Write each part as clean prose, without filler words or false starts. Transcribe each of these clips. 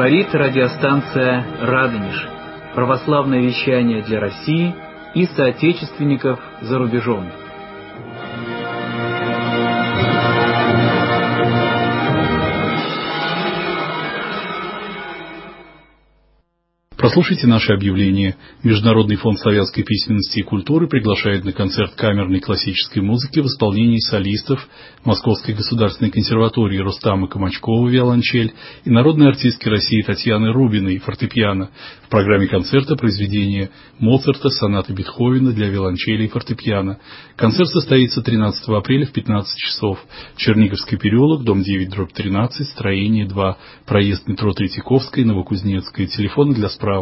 Говорит радиостанция «Радонеж». Православное вещание для России и соотечественников за рубежом. Прослушайте наше объявление. Международный фонд славянской письменности и культуры приглашает на концерт камерной классической музыки в исполнении солистов Московской государственной консерватории Рустама Камачкова виолончель и народной артистки России Татьяны Рубиной фортепиано. В программе концерта произведения Моцарта, сонаты Бетховена для виолончели и фортепиано. Концерт состоится 13 апреля в 15 часов. Черниговский переулок, дом 9/13, строение 2, проезд метро Третьяковская, Новокузнецкая. Телефоны для справок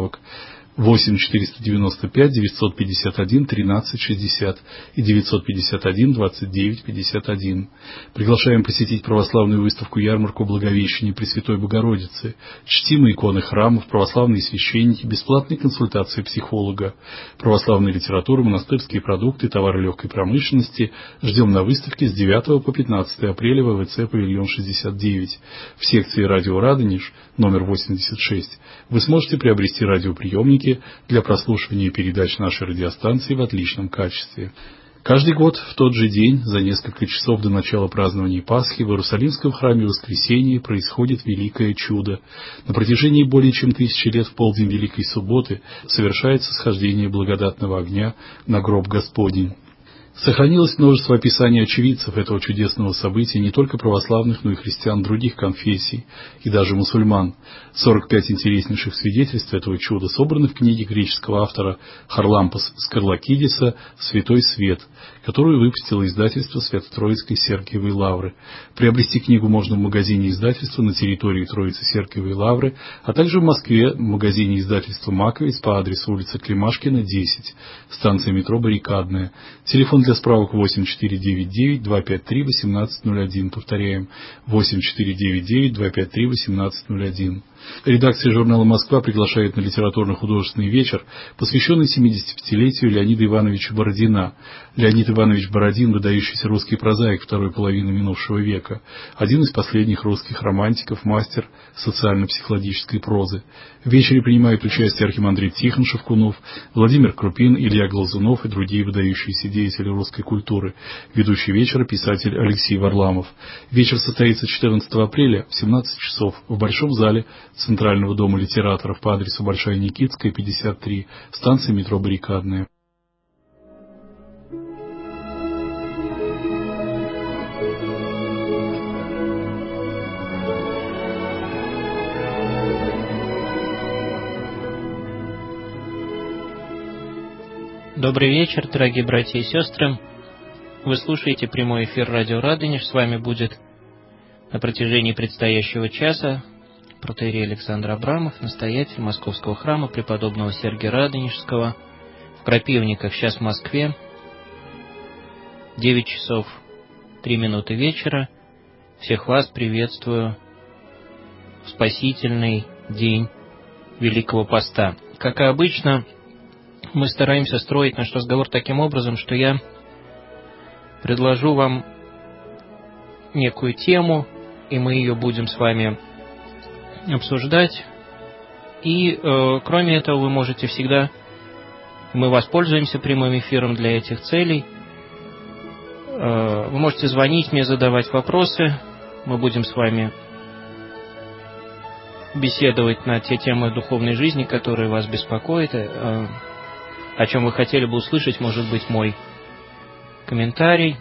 8 495 951 13 60 и 951 29 51. Приглашаем посетить православную выставку-ярмарку Благовещения Пресвятой Богородицы, чтимые иконы храмов, православные священники, бесплатные консультации психолога, православная литература, монастырские продукты, товары легкой промышленности. Ждем на выставке с 9 по 15 апреля в ВВЦ «Павильон 69». В секции «Радио Радонеж» номер 86 вы сможете приобрести радиоприемники для прослушивания передач нашей радиостанции в отличном качестве. Каждый год в тот же день, за несколько часов до начала празднования Пасхи, в Иерусалимском храме Воскресения происходит великое чудо. На протяжении более чем 1000 лет в полдень Великой Субботы совершается схождение благодатного огня на гроб Господень. Сохранилось множество описаний очевидцев этого чудесного события, не только православных, но и христиан других конфессий, и даже мусульман. 45 интереснейших свидетельств этого чуда собраны в книге греческого автора Харлампос Скарлакидиса «Святой свет», которую выпустило издательство Свято-Троицкой Сергиевой Лавры. Приобрести книгу можно в магазине издательства на территории Троицы Сергиевой Лавры, а также в Москве в магазине издательства «Маковец» по адресу улица Климашкина, 10, станция метро Баррикадная. Телефон для справок 8499-253-1801. Повторяем, 8499-253-1801. Редакция журнала «Москва» приглашает на литературно-художественный вечер, посвященный 75-летию Леонида Ивановича Бородина. Леонид Иванович Бородин – выдающийся русский прозаик второй половины минувшего века, один из последних русских романтиков, мастер социально-психологической прозы. В вечере принимают участие архимандрит Тихон Шевкунов, Владимир Крупин, Илья Глазунов и другие выдающиеся деятели русской культуры. Ведущий вечера – писатель Алексей Варламов. Вечер состоится 14 апреля в 17 часов в Большом зале Центрального дома литераторов по адресу Большая Никитская, 53, станция метро Баррикадная. Добрый вечер, дорогие братья и сестры. Вы слушаете прямой эфир радио Радонеж. С вами будет на протяжении предстоящего часа протоиерей Александр Абрамов, настоятель Московского храма преподобного Сергия Радонежского в Крапивниках, сейчас в Москве, 9 часов 3 минуты вечера. Всех вас приветствую в спасительный день Великого Поста. Как и обычно, мы стараемся строить наш разговор таким образом, что я предложу вам некую тему, и мы ее будем с вами обсуждать. И кроме этого, вы можете всегда, мы воспользуемся прямым эфиром для этих целей. Вы можете звонить мне, задавать вопросы. Мы будем с вами беседовать на те темы духовной жизни, которые вас беспокоят, о чем вы хотели бы услышать, может быть, мой комментарий.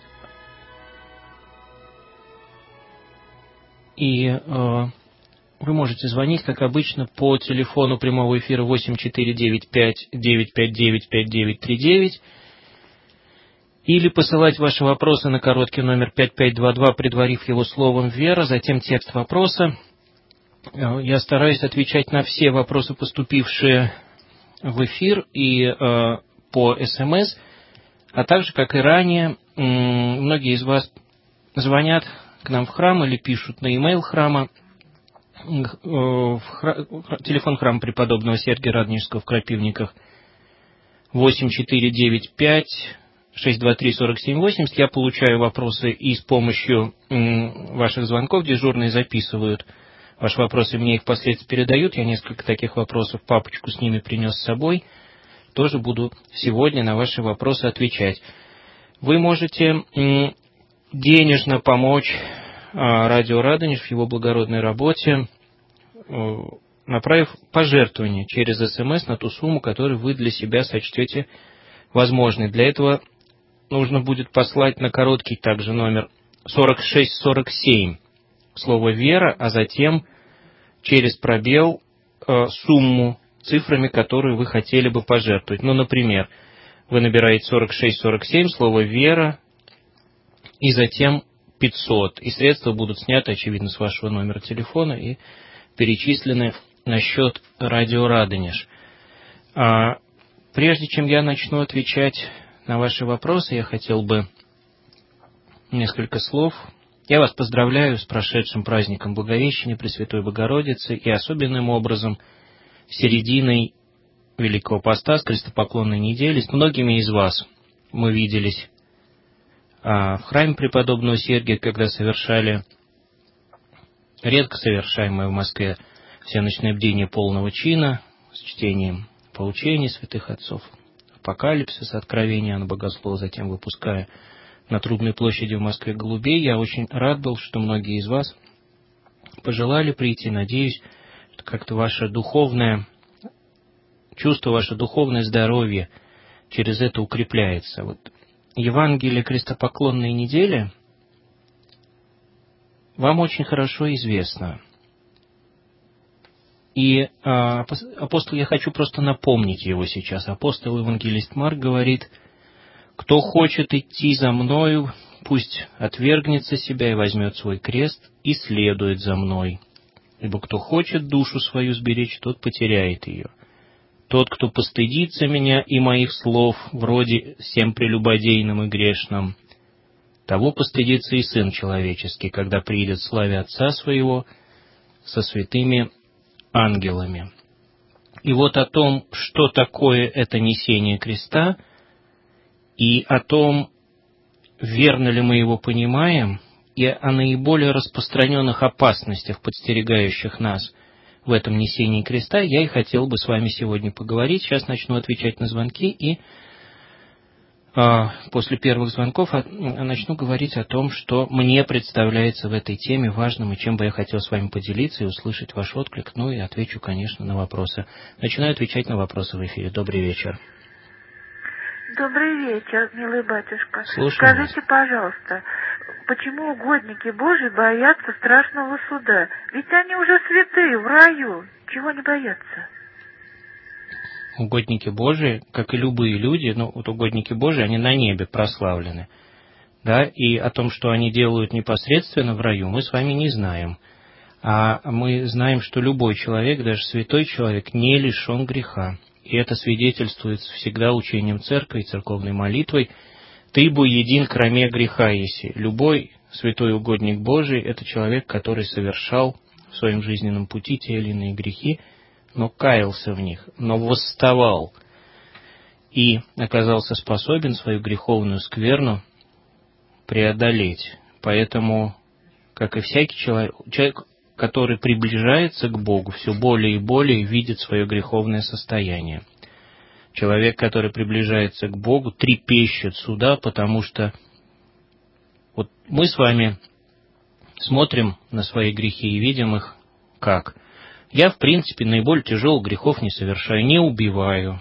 И вы можете звонить, как обычно, по телефону прямого эфира 8495-959-5939 или посылать ваши вопросы на короткий номер 5522, предварив его словом «Вера», затем текст вопроса. Я стараюсь отвечать на все вопросы, поступившие в эфир и по СМС, а также, как и ранее, многие из вас звонят к нам в храм или пишут на e-mail храма. Телефон храма преподобного Сергия Радонежского в Крапивниках 8495-623-4780. Я получаю вопросы и с помощью ваших звонков дежурные записывают ваши вопросы, мне их впоследствии передают. Я несколько таких вопросов, папочку с ними принес с собой. Тоже буду сегодня на ваши вопросы отвечать. Вы можете денежно помочь радио Радонеж в его благородной работе, направив пожертвование через СМС на ту сумму, которую вы для себя сочтете возможной. Для этого нужно будет послать на короткий также номер 4647 слово «Вера», а затем через пробел сумму, цифрами, которые вы хотели бы пожертвовать. Ну, например, вы набираете 4647, слово «Вера», и затем 500. И средства будут сняты, очевидно, с вашего номера телефона и перечислены на счет радио Радонеж. Прежде чем я начну отвечать на ваши вопросы, я хотел бы несколько слов. Я вас поздравляю с прошедшим праздником Благовещения Пресвятой Богородицы и особенным образом серединой Великого Поста, с крестопоклонной недели. С многими из вас мы виделись в храме преподобного Сергия, когда совершали редко совершаемое в Москве всеночное бдение полного чина с чтением поучений святых отцов, Апокалипсис, Откровения Иоанна Богослова, затем выпуская на Трубной площади в Москве голубей. Я очень рад был, что многие из вас пожелали прийти. Надеюсь, что как-то ваше духовное чувство, ваше духовное здоровье через это укрепляется. Вот Евангелие крестопоклонной недели вам очень хорошо известно. И апостол, я хочу просто напомнить его сейчас. Апостол евангелист Марк говорит: «Кто хочет идти за мною, пусть отвергнется себя и возьмет свой крест и следует за мной. Ибо кто хочет душу свою сберечь, тот потеряет ее. Тот, кто постыдится меня и моих слов, вроде всем прелюбодейным и грешным, того постыдится и Сын Человеческий, когда приидет в славе Отца Своего со святыми ангелами». И вот о том, что такое это несение креста, и о том, верно ли мы его понимаем, и о наиболее распространенных опасностях, подстерегающих нас в этом несении креста, я и хотел бы с вами сегодня поговорить. Сейчас начну отвечать на звонки, и после первых звонков начну говорить о том, что мне представляется в этой теме важным, и чем бы я хотел с вами поделиться и услышать ваш отклик, ну и отвечу, конечно, на вопросы. Начинаю отвечать на вопросы в эфире. Добрый вечер. Добрый вечер, милый батюшка. Слушаю Скажите, пожалуйста, почему угодники Божьи боятся страшного суда? Ведь они уже святые в раю. Чего они боятся? Угодники Божии, как и любые люди, вот угодники Божии, они на небе прославлены. Да? И о том, что они делают непосредственно в раю, мы с вами не знаем. А мы знаем, что любой человек, даже святой человек, не лишен греха. И это свидетельствуется всегда учением церкви и церковной молитвой. «Ты бы един кроме греха еси». Любой святой угодник Божий – это человек, который совершал в своем жизненном пути те или иные грехи, но каялся в них, но восставал и оказался способен свою греховную скверну преодолеть. Поэтому, как и всякий человек, который приближается к Богу, все более и более видит свое греховное состояние. Человек, который приближается к Богу, трепещет суда, потому что вот мы с вами смотрим на свои грехи и видим их как? Я, в принципе, наиболее тяжелых грехов не совершаю, не убиваю.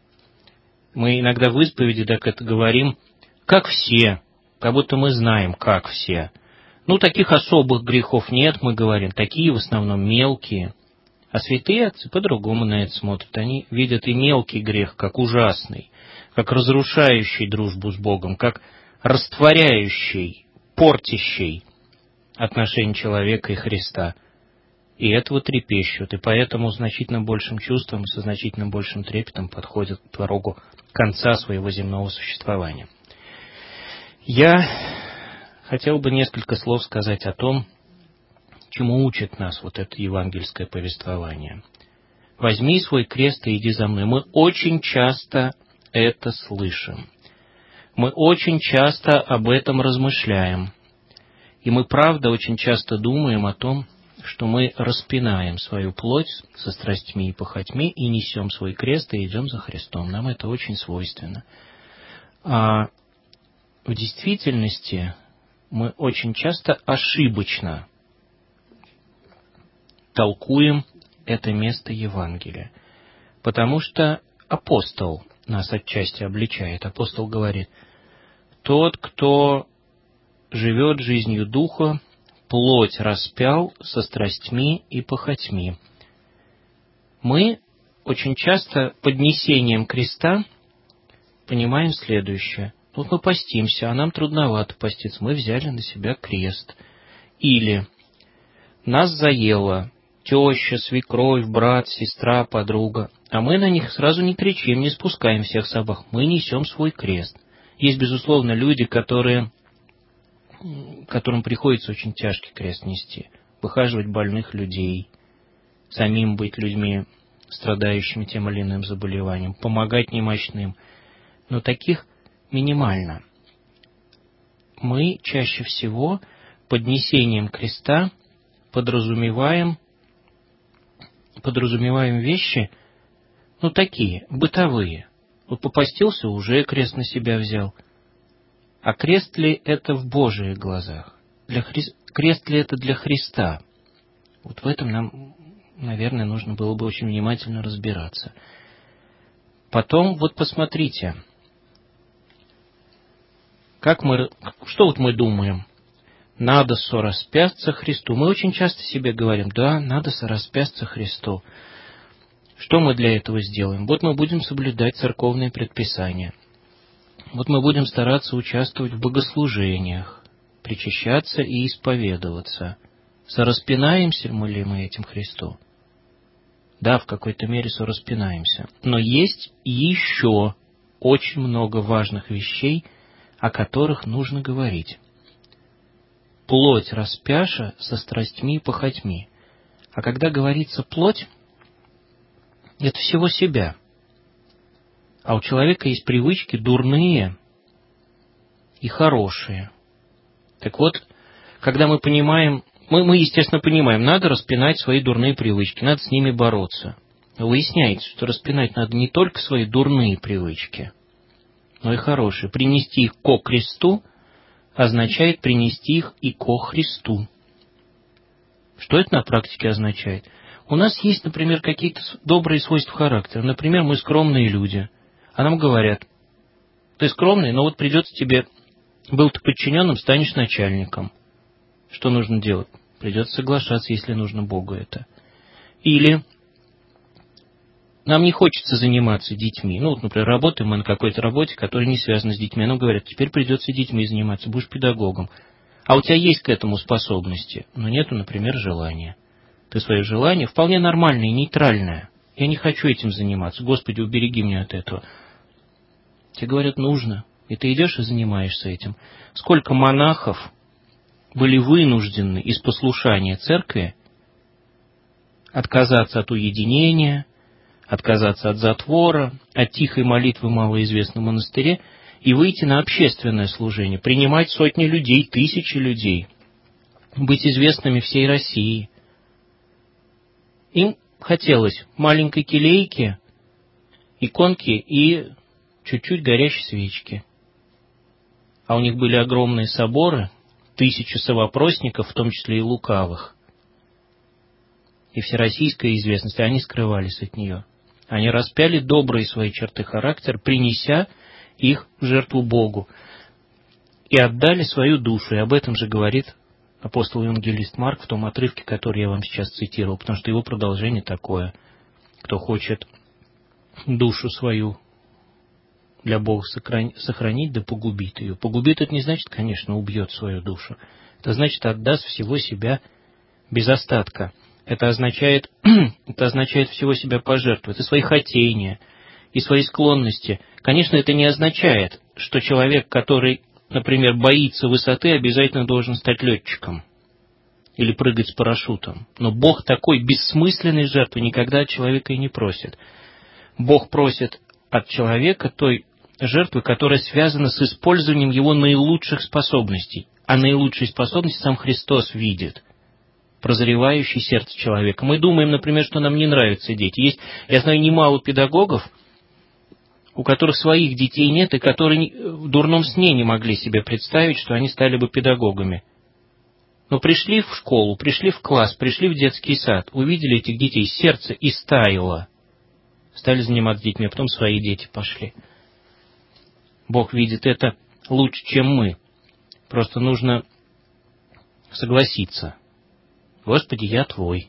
Мы иногда в исповеди так это говорим, как все, как будто мы знаем, как все. Таких особых грехов нет, мы говорим, такие в основном мелкие. А святые отцы по-другому на это смотрят. Они видят и мелкий грех, как ужасный, как разрушающий дружбу с Богом, как растворяющий, портящий отношения человека и Христа. И этого трепещут, и поэтому значительно большим чувством и со значительно большим трепетом подходят к порогу конца своего земного существования. Я хотел бы несколько слов сказать о том, чему учит нас вот это евангельское повествование. «Возьми свой крест и иди за мной». Мы очень часто это слышим. Мы очень часто об этом размышляем. И мы, правда, очень часто думаем о том, что мы распинаем свою плоть со страстьми и похотьми и несем свой крест и идем за Христом. Нам это очень свойственно. А в действительности мы очень часто ошибочно толкуем это место Евангелия, потому что апостол нас отчасти обличает. Апостол говорит: тот, кто живет жизнью Духа, плоть распял со страстьми и похотьми. Мы очень часто под несением креста понимаем следующее. Вот мы постимся, а нам трудновато поститься. Мы взяли на себя крест. Или нас заела теща, свекровь, брат, сестра, подруга, а мы на них сразу не кричим, не спускаем всех собак. Мы несем свой крест. Есть, безусловно, люди, которым приходится очень тяжкий крест нести. Выхаживать больных людей, самим быть людьми, страдающими тем или иным заболеванием, помогать немощным. Но таких минимально. Мы чаще всего под несением креста подразумеваем вещи, такие, бытовые. Вот попастился, уже крест на себя взял. А крест ли это в Божьих глазах? Крест ли это для Христа? Вот в этом нам, наверное, нужно было бы очень внимательно разбираться. Потом, вот посмотрите, что мы думаем? Надо сораспясться Христу. Мы очень часто себе говорим: да, надо сораспясться Христу. Что мы для этого сделаем? Вот мы будем соблюдать церковные предписания. Вот мы будем стараться участвовать в богослужениях, причащаться и исповедоваться. Сораспинаемся ли мы этим Христу? Да, в какой-то мере сораспинаемся. Но есть еще очень много важных вещей, о которых нужно говорить. Плоть распяша со страстьми и похотьми. А когда говорится плоть, это всего себя. А у человека есть привычки дурные и хорошие. Так вот, когда мы понимаем, мы естественно понимаем, надо распинать свои дурные привычки, надо с ними бороться. Выясняется, что распинать надо не только свои дурные привычки, но и хорошие. Принести их ко кресту означает принести их и ко Христу. Что это на практике означает? У нас есть, например, какие-то добрые свойства характера. Например, мы скромные люди. А нам говорят: ты скромный, но вот придется тебе, был ты подчиненным, станешь начальником. Что нужно делать? Придется соглашаться, если нужно Богу это. Или нам не хочется заниматься детьми. Например, работаем мы на какой-то работе, которая не связана с детьми. Нам говорят: теперь придется детьми заниматься, будешь педагогом. А у тебя есть к этому способности, но нету, например, желания. Ты свое желание вполне нормальное и нейтральное. Я не хочу этим заниматься. Господи, убереги меня от этого. Тебе говорят: нужно. И ты идешь и занимаешься этим. Сколько монахов были вынуждены из послушания церкви отказаться от уединения, отказаться от затвора, от тихой молитвы в малоизвестном монастыре и выйти на общественное служение, принимать сотни людей, тысячи людей, быть известными всей России. Им хотелось маленькой келейки, иконки и чуть-чуть горящей свечки. А у них были огромные соборы, тысячи совопросников, в том числе и лукавых. И всероссийская известность, они скрывались от нее. Они распяли добрые свои черты характера, принеся их в жертву Богу. И отдали свою душу. И об этом же говорит апостол-евангелист Марк в том отрывке, который я вам сейчас цитировал, потому что его продолжение такое: кто хочет душу свою для Бога сохранить, да погубит ее. Погубит — это не значит, конечно, убьет свою душу. Это значит, отдаст всего себя без остатка. Это означает всего себя пожертвовать, и свои хотения, и свои склонности. Конечно, это не означает, что человек, который, например, боится высоты, обязательно должен стать летчиком или прыгать с парашютом. Но Бог такой бессмысленной жертвы никогда от человека и не просит. Бог просит от человека той жертвы, которая связана с использованием его наилучших способностей. А наилучшие способности сам Христос видит. прозревающее сердце человека. Мы думаем, например, что нам не нравятся дети. Я знаю немало педагогов, у которых своих детей нет, и которые в дурном сне не могли себе представить, что они стали бы педагогами. Но пришли в школу, пришли в класс, пришли в детский сад, увидели этих детей, сердце истаяло. Стали заниматься детьми, а потом свои дети пошли. Бог видит это лучше, чем мы. Просто нужно согласиться. Господи, я Твой.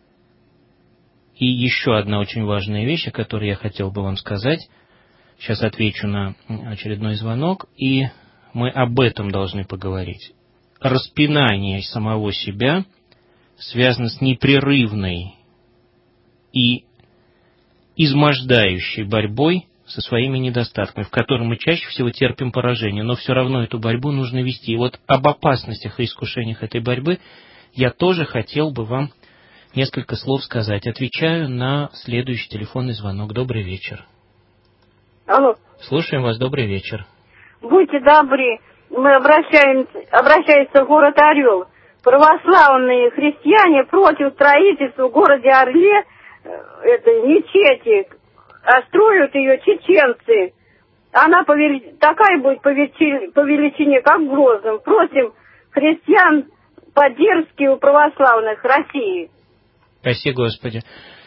И еще одна очень важная вещь, о которой я хотел бы вам сказать. Сейчас отвечу на очередной звонок, и мы об этом должны поговорить. Распинание самого себя связано с непрерывной и измождающей борьбой со своими недостатками, в которой мы чаще всего терпим поражение, но все равно эту борьбу нужно вести. И вот об опасностях и искушениях этой борьбы я тоже хотел бы вам несколько слов сказать. Отвечаю на следующий телефонный звонок. Добрый вечер. Алло. Слушаем вас. Добрый вечер. Будьте добры, мы обращаемся в город Орел. Православные христиане против строительства в городе Орле мечети, а строят ее чеченцы. Она такая будет по величине, как в Грозном. Просим христиан поддержки у православных России. Спасибо, Господи.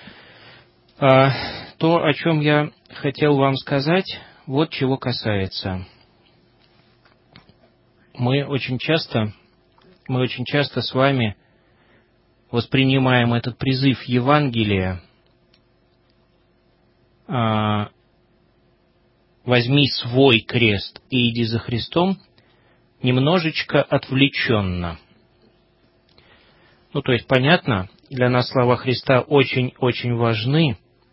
То, о чем я хотел вам сказать, вот чего касается. Мы очень часто с вами воспринимаем этот призыв Евангелия «Возьми свой крест и иди за Христом» немножечко отвлеченно. То есть, понятно, для нас слова Христа очень-очень важны,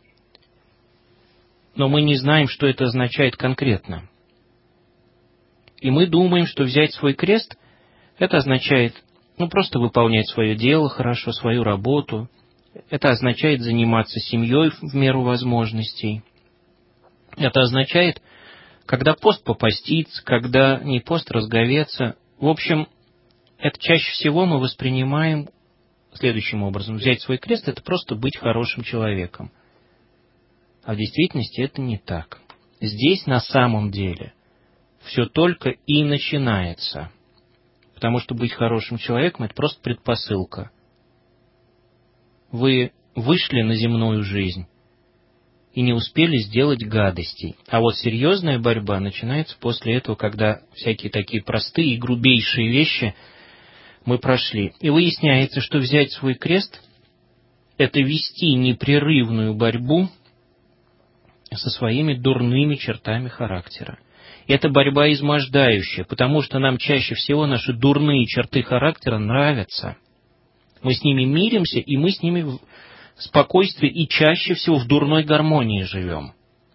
но мы не знаем, что это означает конкретно. И мы думаем, что взять свой крест, это означает, просто выполнять свое дело хорошо, свою работу. Это означает заниматься семьей в меру возможностей. Это означает, когда пост попаститься, когда не пост разговеться. В общем, это чаще всего мы воспринимаем следующим образом. Взять свой крест – это просто быть хорошим человеком. А в действительности это не так. Здесь на самом деле все только и начинается. Потому что быть хорошим человеком – это просто предпосылка. Вы вышли на земную жизнь и не успели сделать гадостей. А вот серьезная борьба начинается после этого, когда всякие такие простые и грубейшие вещи мы прошли. И выясняется, что взять свой крест – это вести непрерывную борьбу со своими дурными чертами характера. Это борьба измождающая, потому что нам чаще всего наши дурные черты характера нравятся. Мы с ними миримся, и мы с ними в спокойствии и чаще всего в дурной гармонии живем.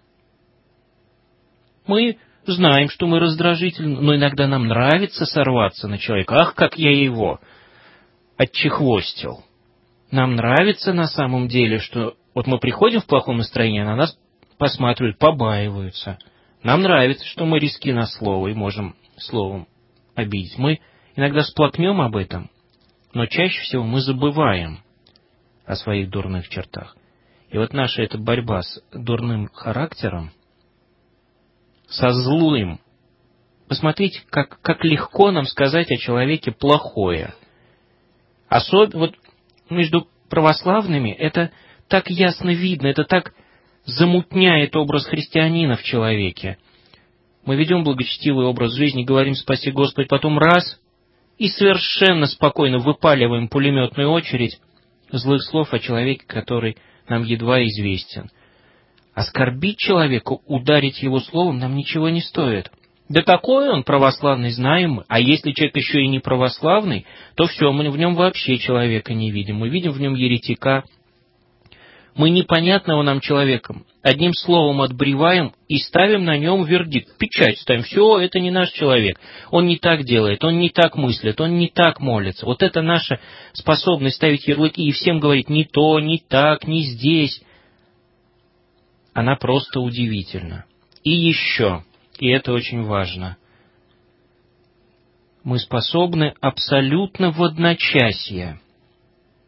Мы знаем, что мы раздражительны, но иногда нам нравится сорваться на человека. Ах, как я его отчехвостил. Нам нравится на самом деле, что вот мы приходим в плохом настроении, на нас посматривают, побаиваются. Нам нравится, что мы резки на слово и можем словом обидеть. Мы иногда сплакнем об этом, но чаще всего мы забываем о своих дурных чертах. И вот наша эта борьба с дурным характером, со злым. Посмотрите, как легко нам сказать о человеке плохое. Особенно вот между православными это так ясно видно, это так замутняет образ христианина в человеке. Мы ведем благочестивый образ жизни, говорим «Спаси Господь», потом раз, и совершенно спокойно выпаливаем пулеметную очередь злых слов о человеке, который нам едва известен. Оскорбить человека, ударить его словом нам ничего не стоит. Да какой он православный, знаем мы. А если человек еще и не православный, то все, мы в нем вообще человека не видим. Мы видим в нем еретика. Мы непонятного нам человека одним словом отбреваем и ставим на нем вердикт, печать ставим. Все, это не наш человек. Он не так делает, он не так мыслит, он не так молится. Вот это наша способность ставить ярлыки и всем говорить не то, не так, не здесь. Она просто удивительна. И еще, и это очень важно, мы способны абсолютно в одночасье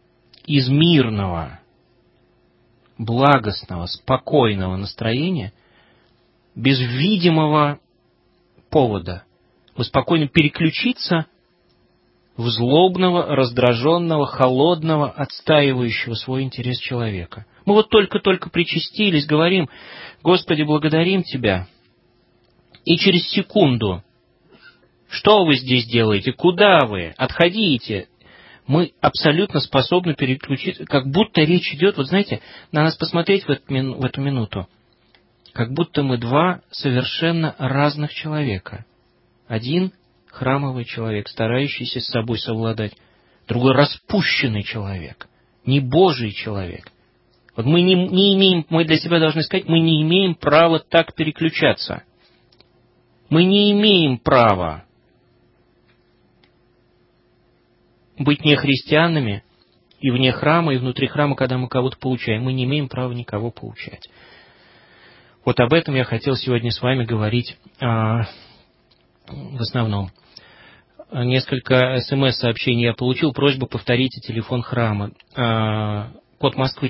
из мирного, благостного, спокойного настроения, без видимого повода, вы спокойно переключиться в злобного, раздраженного, холодного, отстаивающего свой интерес человека. Мы вот только-только причастились, говорим: Господи, благодарим Тебя. И через секунду: что вы здесь делаете? Куда вы? Отходите. Мы абсолютно способны переключиться, как будто речь идет, вот знаете, на нас посмотреть в эту минуту, как будто мы два совершенно разных человека. Один храмовый человек, старающийся с собой совладать, другой распущенный человек, не Божий человек. Вот мы не имеем, мы для себя должны сказать, мы не имеем права так переключаться. Мы не имеем права быть не христианами и вне храма, и внутри храма, когда мы кого-то поучаем. Мы не имеем права никого поучать. Вот об этом я хотел сегодня с вами говорить в основном. Несколько СМС-сообщений я получил. Просьба: повторите телефон храма. Код Москвы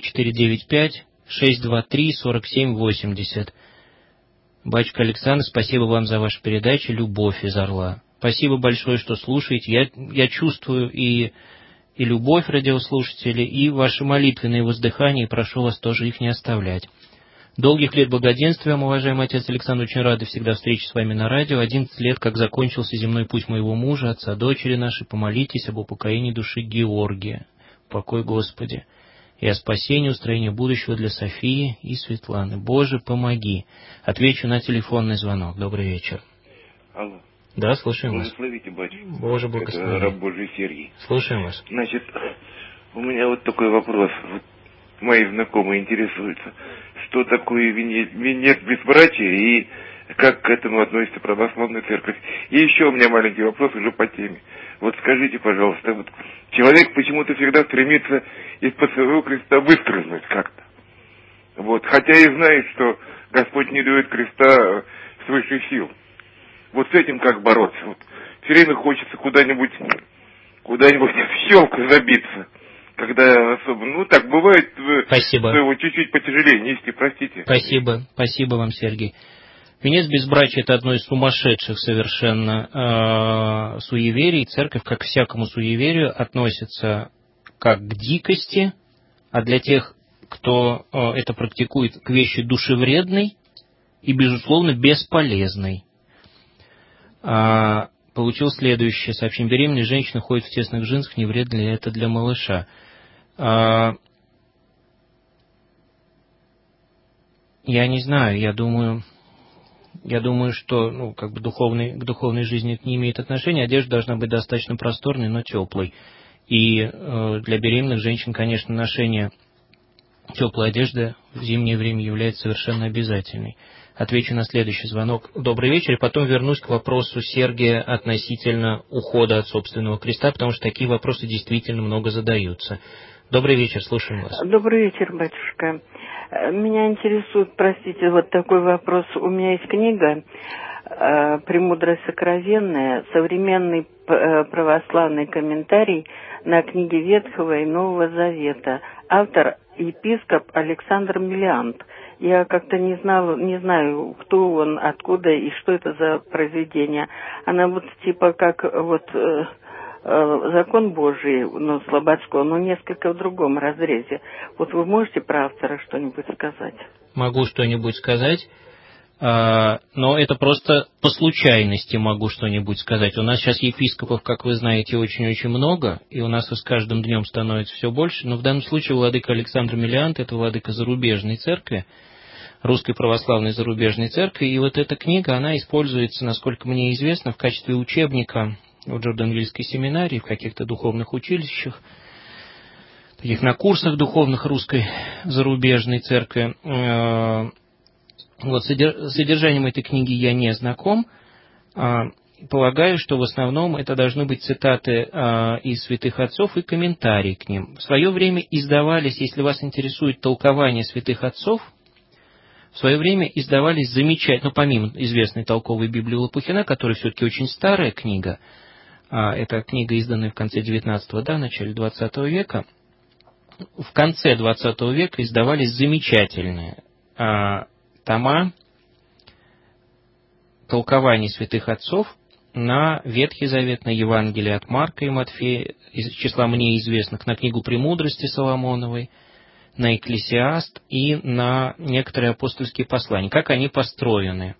495-623-4780. Батюшка Александр, спасибо вам за вашу передачу «Любовь из Орла». Спасибо большое, что слушаете. Я чувствую и любовь радиослушателей, и ваши молитвенные воздыхания, и прошу вас тоже их не оставлять. Долгих лет благоденствия вам, уважаемый отец Александр, очень рады всегда встрече с вами на радио. 11 лет, как закончился земной путь моего мужа, отца дочери нашей, помолитесь об упокоении души Георгия. Покой Господи. И о спасении, устроении будущего для Софии и Светланы. Боже, помоги. Отвечу на телефонный звонок. Добрый вечер. Алло. Да, слушаем вас. Благословите, батюшка. Боже, благослови. Это раб Божий Сергий. Слушаем вас. Значит, у меня вот такой вопрос. Вот мои знакомые интересуются, что такое венец безбрачия и как к этому относится православная церковь. И еще у меня маленький вопрос уже по теме. Вот скажите, пожалуйста, вот человек почему-то всегда стремится из-под своего креста выскользнуть как-то. Вот, хотя и знает, что Господь не дает креста свыше сил. Вот с этим как бороться? Вот все время хочется куда-нибудь в щелку забиться, когда особо, так бывает. Спасибо. Что его чуть-чуть потяжелее нести, простите. Спасибо вам, Сергей. Венец безбрачия – это одно из сумасшедших совершенно суеверий. Церковь, как к всякому суеверию, относится как к дикости, а для тех, кто это практикует, к вещи душевредной и, безусловно, бесполезной. Получил следующее сообщение. Беременные женщины ходят в тесных джинсах, не вредно ли это для малыша? Я не знаю, я думаю, что к духовной жизни это не имеет отношения. Одежда должна быть достаточно просторной, но теплой. И для беременных женщин, конечно, ношение теплой одежды в зимнее время является совершенно обязательной. Отвечу на следующий звонок. Добрый вечер, и потом вернусь к вопросу Сергия относительно ухода от собственного креста, потому что такие вопросы действительно много задаются. Добрый вечер, слушаем вас. Добрый вечер, батюшка. Меня интересует, простите, вот такой вопрос. У меня есть книга «Премудрость сокровенная», современный православный комментарий на книги Ветхого и Нового Завета. Автор епископ Александр Миллиант. Я как-то не знаю, кто он, откуда и что это за произведение. Она вот типа как закон Божий, Слободского, но несколько в другом разрезе. Вот вы можете про автора что-нибудь сказать? Могу что-нибудь сказать, но это просто по случайности могу что-нибудь сказать. У нас сейчас епископов, как вы знаете, очень-очень много, и у нас с каждым днем становится все больше, но в данном случае владыка Александр Миллиант – это владыка зарубежной церкви, Русской Православной Зарубежной Церкви, и вот эта книга, она используется, насколько мне известно, в качестве учебника в Джорданвильской семинарии, в каких-то духовных училищах, таких на курсах духовных Русской Зарубежной Церкви. Вот содержанием этой книги я не знаком. Полагаю, что в основном это должны быть цитаты из святых отцов и комментарии к ним. В свое время издавались, если вас интересует толкование святых отцов, в свое время издавались замечательно, помимо известной толковой Библии Лопухина, которая все-таки очень старая книга, это книга, изданная в конце XIX, начале XX века, в конце XX века издавались замечательные тома толкований святых отцов на Ветхий Завет, на Евангелие от Марка и Матфея, из числа мне известных, на книгу «Премудрости» Соломоновой, на Экклесиаст и на некоторые апостольские послания. Как они построены?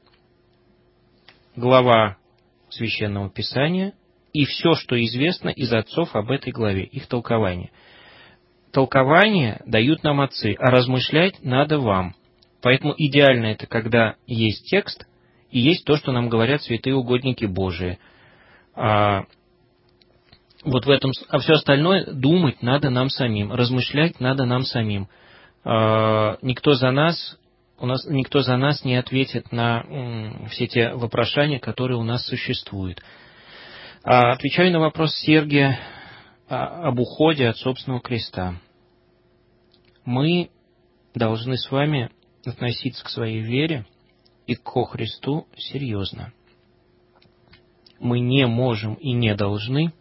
Глава Священного Писания и все, что известно из отцов об этой главе, их толкование. Толкования дают нам отцы, а размышлять надо вам. Поэтому идеально это, когда есть текст и есть то, что нам говорят святые угодники Божии. Вот в этом, а все остальное думать надо нам самим, размышлять надо нам самим. Никто за нас не ответит на все те вопрошания, которые у нас существуют. Отвечаю на вопрос Сергия об уходе от собственного креста. Мы должны с вами относиться к своей вере и ко Христу серьезно. Мы не можем и не должны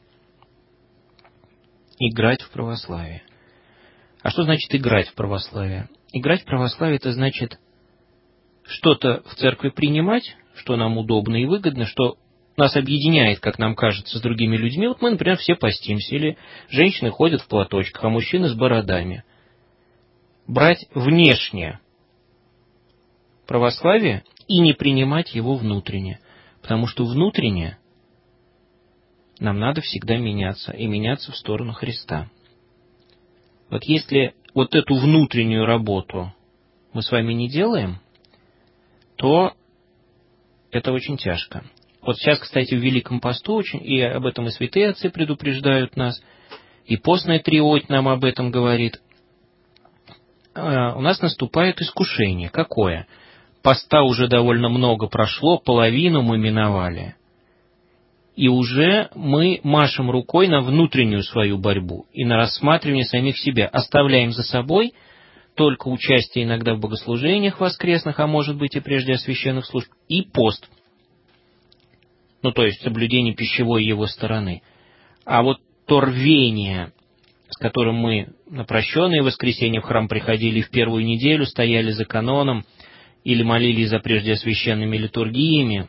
играть в православие. А что значит играть в православие? Играть в православие — это значит что-то в церкви принимать, что нам удобно и выгодно, что нас объединяет, как нам кажется, с другими людьми. Вот мы, например, все постимся, или женщины ходят в платочках, а мужчины с бородами. Брать внешнее православие и не принимать его внутренне, потому что внутренне нам надо всегда меняться, и меняться в сторону Христа. Вот если вот эту внутреннюю работу мы с вами не делаем, то это очень тяжко. Вот сейчас, кстати, в Великом посту, и об этом и святые отцы предупреждают нас, и постная триодь нам об этом говорит, у нас наступает искушение. Какое? Поста уже довольно много прошло, половину мы миновали. И уже мы машем рукой на внутреннюю свою борьбу и на рассматривание самих себя. Оставляем за собой только участие иногда в богослужениях воскресных, а может быть и прежде о священных служб, и пост. То есть соблюдение пищевой его стороны. А вот то рвение, с которым мы на прощенные воскресенья в храм приходили в первую неделю, стояли за каноном или молились за преждеосвященными литургиями,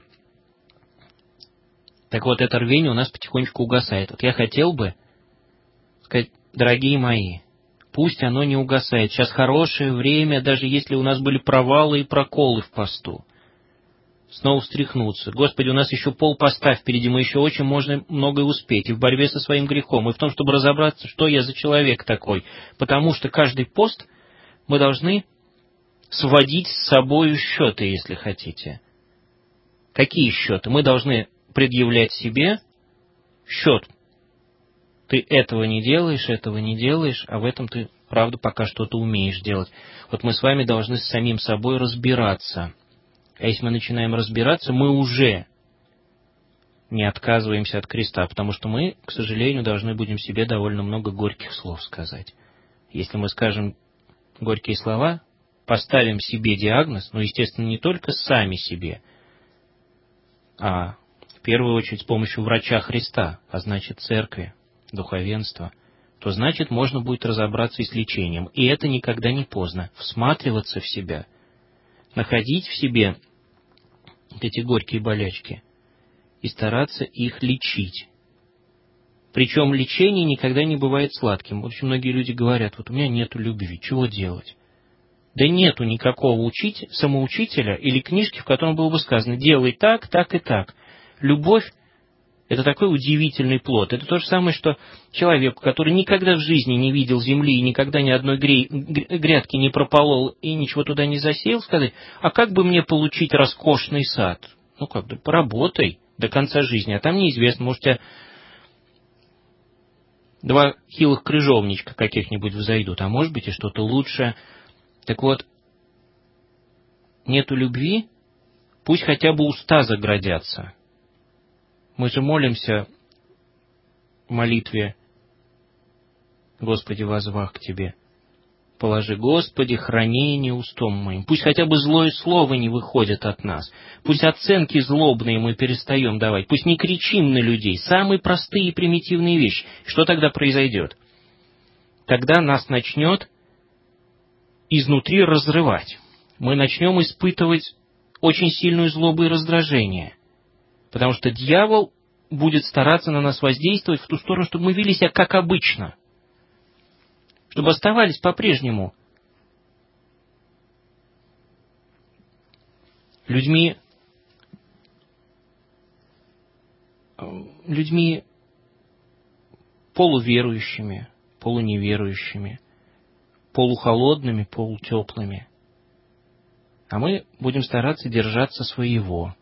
так вот это рвение у нас потихонечку угасает. Вот я хотел бы сказать, дорогие мои, пусть оно не угасает. Сейчас хорошее время, даже если у нас были провалы и проколы в посту. Снова встряхнуться. Господи, у нас еще полпоста впереди, мы еще очень можем многое успеть. И в борьбе со своим грехом, и в том, чтобы разобраться, что я за человек такой. Потому что каждый пост мы должны сводить с собой счеты, если хотите. Какие счеты? Мы должны предъявлять себе счет. Ты этого не делаешь, а в этом ты, правда, пока что-то умеешь делать. Вот мы с вами должны с самим собой разбираться. А если мы начинаем разбираться, мы уже не отказываемся от креста, потому что мы, к сожалению, должны будем себе довольно много горьких слов сказать. Если мы скажем горькие слова, поставим себе диагноз, естественно, не только сами себе, а в первую очередь с помощью врача Христа, а значит церкви, духовенства, то значит можно будет разобраться и с лечением. И это никогда не поздно. Всматриваться в себя, находить в себе эти горькие болячки и стараться их лечить. Причем лечение никогда не бывает сладким. Очень многие люди говорят, вот у меня нету любви, чего делать? Да нету никакого самоучителя или книжки, в котором было бы сказано, делай так, так и так. Любовь — это такой удивительный плод. Это то же самое, что человеку, который никогда в жизни не видел земли и никогда ни одной грядки не прополол и ничего туда не засеял, сказать, а как бы мне получить роскошный сад? Поработай до конца жизни, а там неизвестно, может, у тебя 2 хилых крыжовничка каких-нибудь взойдут, а может быть и что-то лучшее. Так вот, нету любви, пусть хотя бы уста заградятся. Мы же молимся в молитве «Господи, воззвах к Тебе». Положи, Господи, хранение устом моим. Пусть хотя бы злое слово не выходит от нас. Пусть оценки злобные мы перестаем давать. Пусть не кричим на людей. Самые простые и примитивные вещи. Что тогда произойдет? тогда нас начнет изнутри разрывать. Мы начнем испытывать очень сильную злобу и раздражение, потому что дьявол будет стараться на нас воздействовать в ту сторону, чтобы мы вели себя как обычно, чтобы оставались по-прежнему людьми полуверующими, полуневерующими, полухолодными, полутеплыми. А мы будем стараться держаться своего.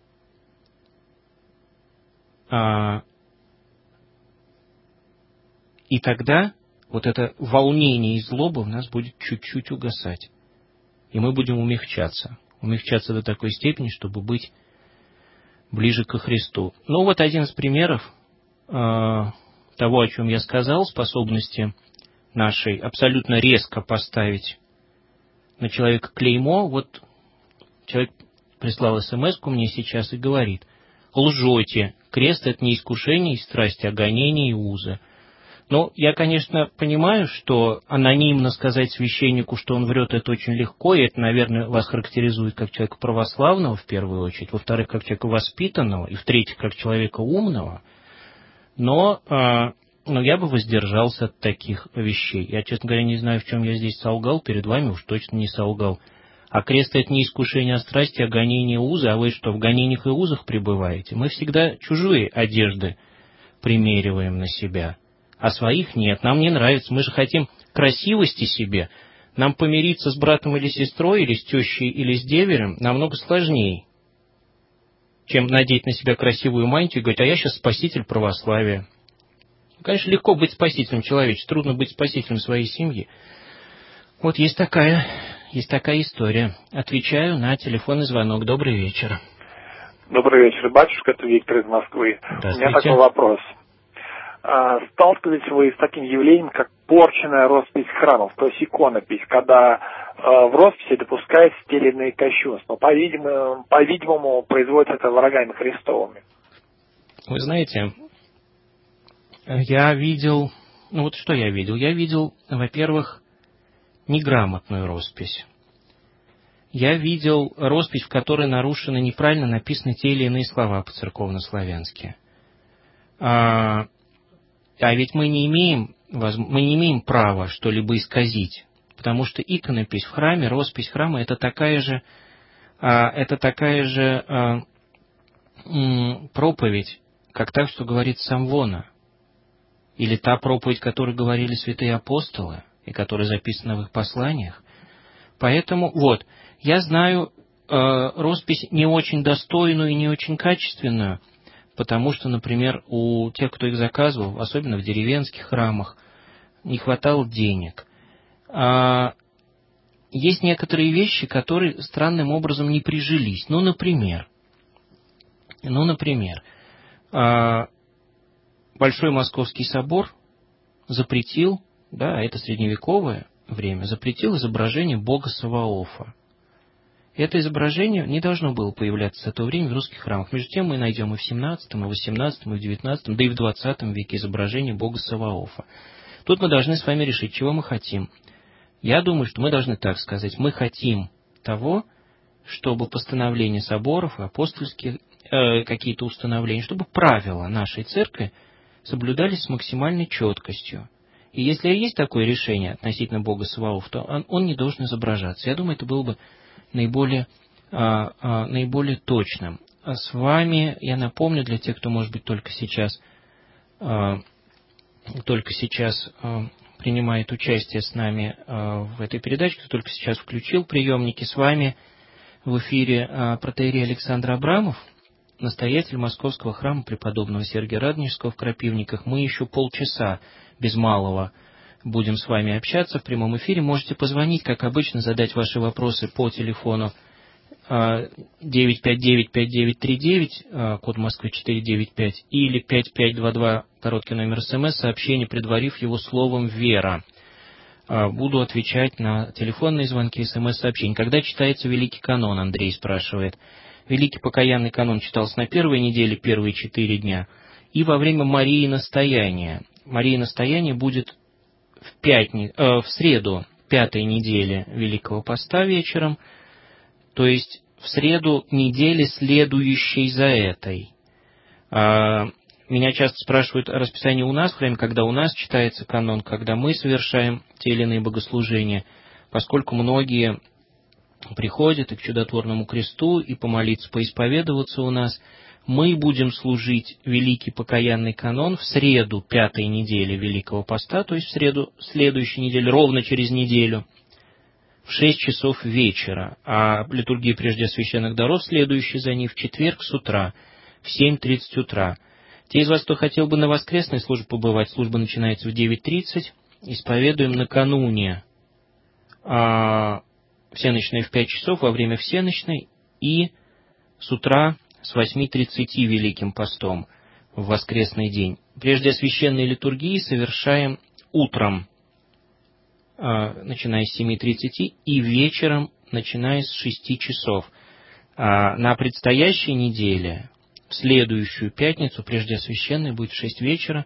И тогда вот это волнение и злоба в нас будет чуть-чуть угасать. И мы будем умягчаться. Умягчаться до такой степени, чтобы быть ближе ко Христу. Ну вот один из примеров того, о чем я сказал, способности нашей абсолютно резко поставить на человека клеймо. Вот человек прислал смс-ку мне сейчас и говорит: лжете, крест — это не искушение и страсть, а гонение и узы. Но я, конечно, понимаю, что анонимно сказать священнику, что он врет, это очень легко, и это, наверное, вас характеризует как человека православного в первую очередь, во-вторых, как человека воспитанного, и в-третьих, как человека умного. Но я бы воздержался от таких вещей. Я, честно говоря, не знаю, в чем я здесь солгал, перед вами уж точно не солгал. А крест — это не искушение, а страсти, а гонение узы. А вы что, в гонениях и узах пребываете? Мы всегда чужие одежды примериваем на себя, а своих нет. Нам не нравится. Мы же хотим красивости себе. Нам помириться с братом или сестрой, или с тещей, или с деверем намного сложнее, чем надеть на себя красивую мантию и говорить: а я сейчас спаситель православия. Конечно, легко быть спасителем человечества, трудно быть спасителем своей семьи. Вот есть такая история. Отвечаю на телефонный звонок. Добрый вечер. Добрый вечер, батюшка, это Виктор из Москвы. У меня такой вопрос. Сталкивались вы с таким явлением, как порченная роспись храмов, то есть иконопись, когда в росписи допускаются те или иные кощунства? По-видимому, производится это врагами Христовыми. Вы знаете, я видел... Ну вот что я видел? Я видел, во-первых, неграмотную роспись. Я видел роспись, в которой нарушены, неправильно написаны те или иные слова по-церковно-славянски. А ведь мы не имеем права что-либо исказить, потому что иконопись в храме, роспись храма — это такая же проповедь, как так, что говорит Самвона, или та проповедь, которую говорили святые апостолы, и которая записана в их посланиях. Поэтому, вот, я знаю роспись не очень достойную и не очень качественную, потому что, например, у тех, кто их заказывал, особенно в деревенских храмах, не хватало денег. Есть некоторые вещи, которые странным образом не прижились. Ну, например, Большой Московский собор запретил, да, это средневековое время, запретил изображение бога Саваофа. Это изображение не должно было появляться в это время в русских храмах. Между тем мы найдем и в 17, и в 18, и в 19, да и в 20 веке изображение бога Саваофа. Тут мы должны с вами решить, чего мы хотим. Я думаю, что мы должны так сказать. Мы хотим того, чтобы постановления соборов, апостольских, какие-то установления, чтобы правила нашей церкви соблюдались с максимальной четкостью. И если есть такое решение относительно бога Саваофа, то он не должен изображаться. Я думаю, это было бы наиболее точным. А с вами, я напомню, для тех, кто, может быть, только сейчас принимает участие с нами в этой передаче, кто только сейчас включил приемники, с вами в эфире протоиерей Александр Абрамов, настоятель Московского храма преподобного Сергия Радонежского в Крапивниках. Мы еще полчаса без малого будем с вами общаться в прямом эфире. Можете позвонить, как обычно, задать ваши вопросы по телефону 959-5939, код Москвы 495, или 5522, короткий номер СМС, сообщение, предварив его словом «Вера». Буду отвечать на телефонные звонки, СМС-сообщения. Когда читается Великий канон, Андрей спрашивает. Великий покаянный канон читался на первой неделе, первые 4 дня, и во время Марии настояния. Марии настояния будет в среду пятой недели Великого Поста вечером, то есть в среду недели, следующей за этой. Меня часто спрашивают о расписании у нас, время, когда у нас читается канон, когда мы совершаем те или иные богослужения, поскольку многие приходят и к чудотворному кресту, и помолиться, поисповедоваться у нас, мы будем служить Великий Покаянный канон в среду пятой недели Великого Поста, то есть в среду следующей недели, ровно через неделю, в 6 часов вечера, а литургия прежде священных даров, следующая за ней, в четверг с утра, в 7:30 утра. Те из вас, кто хотел бы на воскресной службе побывать, служба начинается в 9:30, исповедуем накануне всенощной в 5 часов, во время всенощной, и с утра с 8:30 Великим Постом в воскресный день. Прежде священной литургии совершаем утром, начиная с 7:30, и вечером, начиная с 6 часов. На предстоящей неделе, в следующую пятницу, прежде священной, будет в 6 вечера,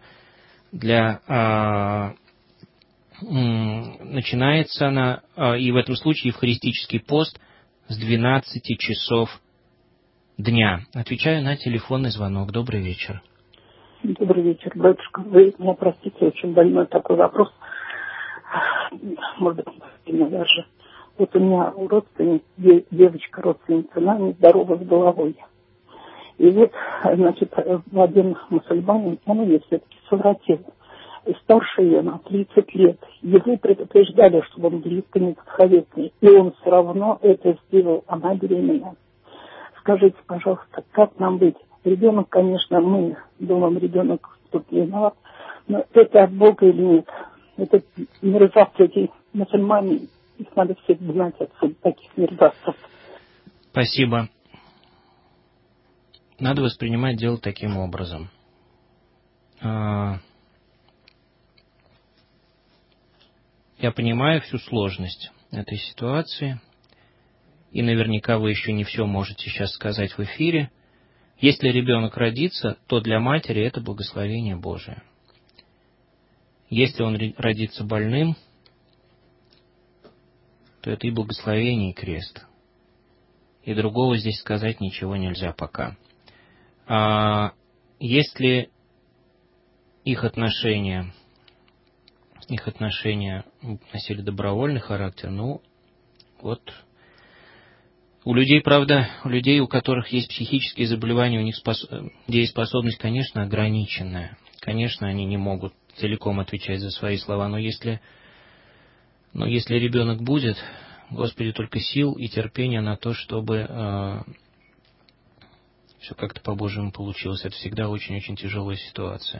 начинается она, и в этом случае евхаристический пост с 12 часов дня. Отвечаю на телефонный звонок. Добрый вечер. Добрый вечер, батюшка. Вы меня простите, очень больной такой вопрос. Может быть, даже. Вот у меня родственник, девочка родственница, она нездорова с головой. И вот, значит, один мусульманин, он ее все-таки совратил. Старше ее на 30 лет. Его предупреждали, чтобы он близко не подходил к ней. И он все равно это сделал. Она беременна. Скажите, пожалуйста, как нам быть? Ребенок, конечно, мы думаем, ребенок тут не виноват. Но это от Бога или нет? Это мерзавцы, эти мусульмане. Их надо всех знать отсюда, таких мерзавцев. Спасибо. Надо воспринимать дело таким образом. Я понимаю всю сложность этой ситуации, и наверняка вы еще не все можете сейчас сказать в эфире. Если ребенок родится, то для матери это благословение Божие. Если он родится больным, то это и благословение, и крест. И другого здесь сказать ничего нельзя пока. Если их отношения носили добровольный характер, вот у людей, правда, у которых есть психические заболевания, у них дееспособность, конечно, ограниченная. Конечно, они не могут целиком отвечать за свои слова, но если ребенок будет, Господи, только сил и терпения на то, чтобы все как-то по-божьему получилось. Это всегда очень-очень тяжелая ситуация.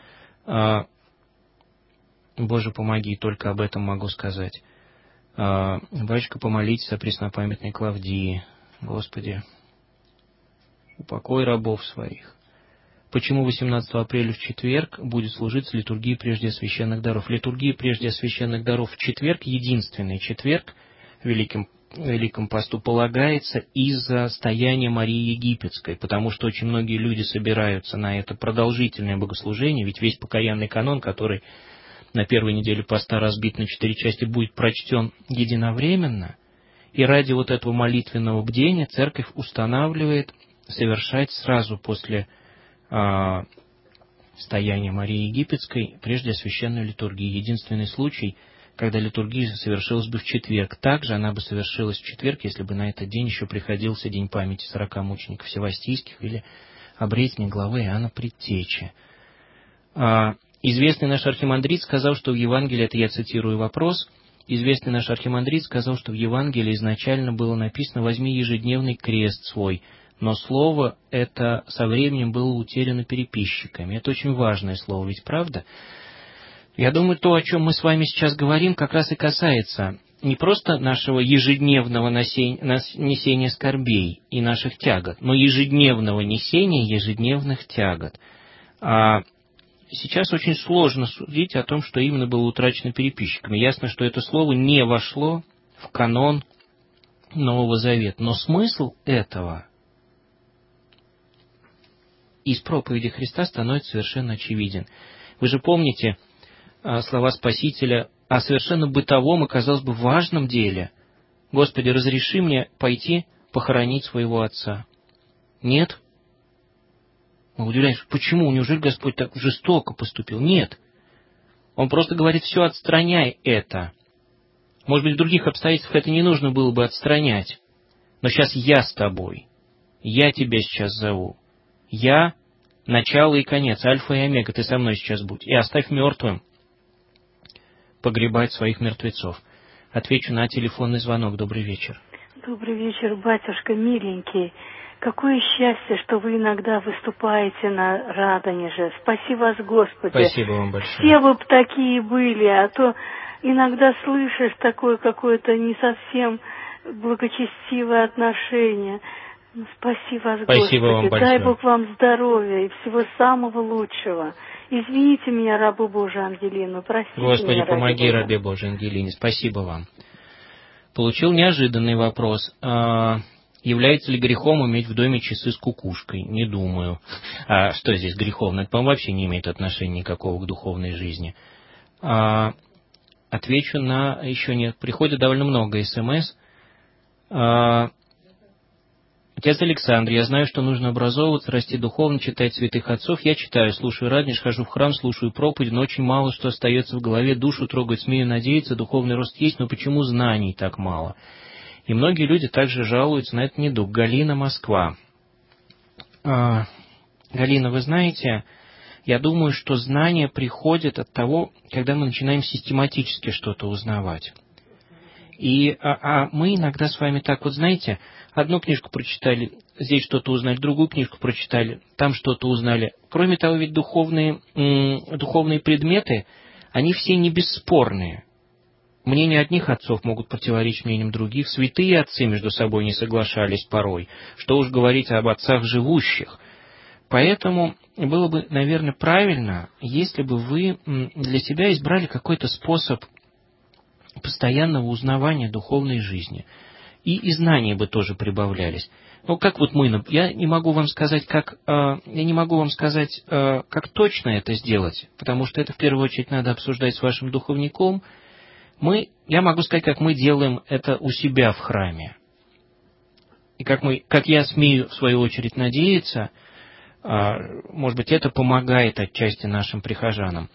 Боже, помоги, только об этом могу сказать. Батюшка, помолитесь о преснопамятной Клавдии. Господи, упокой рабов своих. Почему 18 апреля в четверг будет служиться литургия прежде священных даров? Литургия прежде священных даров в четверг, единственный четверг в Великом Посту, полагается из-за стояния Марии Египетской, потому что очень многие люди собираются на это продолжительное богослужение, ведь весь покаянный канон, который на первой неделе поста разбит на 4 части, будет прочтен единовременно, и ради вот этого молитвенного бдения церковь устанавливает совершать сразу после стояния Марии Египетской прежде священную литургию. Единственный случай, когда литургия совершилась бы в четверг. Также она бы совершилась в четверг, если бы на этот день еще приходился день памяти 40 мучеников севастийских или обретения главы Иоанна Предтечи. Известный наш архимандрит сказал, что в Евангелии, это я цитирую вопрос, известный наш архимандрит сказал, что в Евангелии изначально было написано «возьми ежедневный крест свой», но слово это со временем было утеряно переписчиками. Это очень важное слово, ведь правда? Я думаю, то, о чем мы с вами сейчас говорим, как раз и касается не просто нашего ежедневного несения скорбей и наших тягот, но ежедневного несения ежедневных тягот. Сейчас очень сложно судить о том, что именно было утрачено переписчиками. Ясно, что это слово не вошло в канон Нового Завета. Но смысл этого из проповеди Христа становится совершенно очевиден. Вы же помните слова Спасителя о совершенно бытовом и, казалось бы, важном деле. «Господи, разреши мне пойти похоронить своего отца». Нет. Мы удивляемся, почему? Неужели Господь так жестоко поступил? Нет. Он просто говорит: все, отстраняй это. Может быть, в других обстоятельствах это не нужно было бы отстранять. Но сейчас я с тобой. Я тебя сейчас зову. Я — начало и конец, альфа и омега. Ты со мной сейчас будь. И оставь мертвым погребать своих мертвецов. Отвечу на телефонный звонок. Добрый вечер. Добрый вечер, батюшка миленький. Какое счастье, что вы иногда выступаете на Радонеже. Спаси вас, Господи. Спасибо вам большое. Все вы б такие были, а то иногда слышишь такое какое-то не совсем благочестивое отношение. Спаси вас, Спасибо Господи. вам большое. Дай Бог вам здоровья и всего самого лучшего. Извините меня, рабу Божию Ангелину, простите Господи, меня, помоги Бога. рабе Божией Ангелине. Спасибо вам. Получил неожиданный вопрос. Является ли грехом иметь в доме часы с кукушкой? Не думаю. А что здесь греховно? Это, по-моему, вообще не имеет отношения никакого к духовной жизни. Отвечу на... Еще нет. Приходит довольно много СМС. Отец Александр, я знаю, что нужно образовываться, расти духовно, читать святых отцов. Я читаю, слушаю Радонеж, хожу в храм, слушаю проповедь, но очень мало что остается в голове, душу трогать, смею надеяться, духовный рост есть, но почему знаний так мало? И многие люди также жалуются на этот недуг. Галина, Москва. Галина, вы знаете, я думаю, что знания приходят от того, когда мы начинаем систематически что-то узнавать. И мы иногда с вами так вот, знаете, одну книжку прочитали, здесь что-то узнали, другую книжку прочитали, там что-то узнали. Кроме того, ведь духовные предметы, они все не бесспорные. Мнения одних отцов могут противоречить мнениям других. Святые отцы между собой не соглашались порой. Что уж говорить об отцах живущих. Поэтому было бы, наверное, правильно, если бы вы для себя избрали какой-то способ постоянного узнавания духовной жизни. И знания бы тоже прибавлялись. Ну, как вот мы, я не могу вам сказать, как точно это сделать, потому что это в первую очередь надо обсуждать с вашим духовником. Я могу сказать, как мы делаем это у себя в храме. И как я смею, в свою очередь, надеяться, может быть, это помогает отчасти нашим прихожанам.